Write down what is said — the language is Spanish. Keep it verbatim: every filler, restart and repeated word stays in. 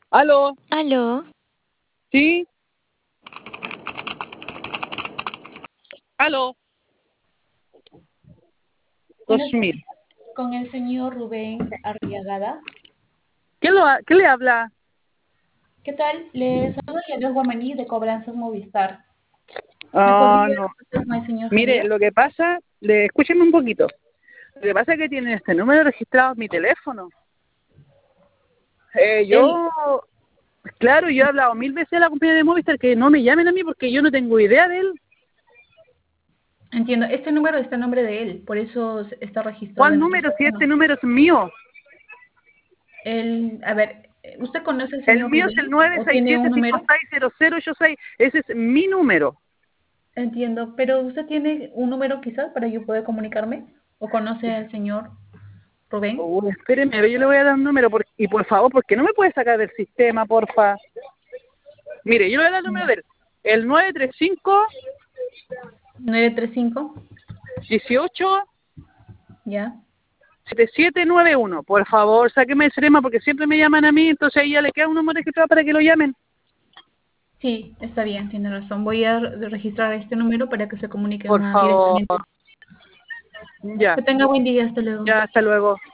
¿Aló? ¿Aló? ¿Sí? ¿Aló? Dos Buenas mil. tardes, con el señor Rubén Arriagada. ¿Qué, lo ha- ¿Qué le habla? ¿Qué tal? Le saludo Yadiel Guamaní de Cobranzas Movistar. ¿Me Ah, podría no. pasar con el señor Mire, Javier? lo que pasa, le, escúcheme un poquito. Lo que pasa es que tiene este número registrado en mi teléfono. Eh, Él, yo, claro, yo he hablado mil veces a la compañía de Movistar que no me llamen a mí porque yo no tengo idea de él. entiendo, este número está en nombre de él, por eso está registrado ¿Cuál en nuestro número? Si este sistema. número es mío. Él, a ver, ¿usted conoce al El señor mío es el Rubén nueve o seis tiene siete un cinco número? seis cero cero ocho seis. Ese es mi número. Entiendo, pero ¿usted tiene un número quizás para yo poder comunicarme? ¿O conoce al señor Rubén? Uy, espéreme, a ver, yo le voy a dar un número. Por, y por favor, ¿por qué no me puede sacar del sistema, porfa? Mire, yo le voy a dar el número Ya. de él. El nueve tres cinco nueve tres cinco, dieciocho ya. setenta y siete noventa y uno. Por favor, sáqueme el sistema porque siempre me llaman a mí, entonces ahí ya le queda un número registrado para que lo llamen. Sí, está bien, tiene razón. Voy a re- registrar este número para que se comuniquen Por ah, favor. directamente. Ya, Que tenga buen día, hasta luego. ya, hasta luego.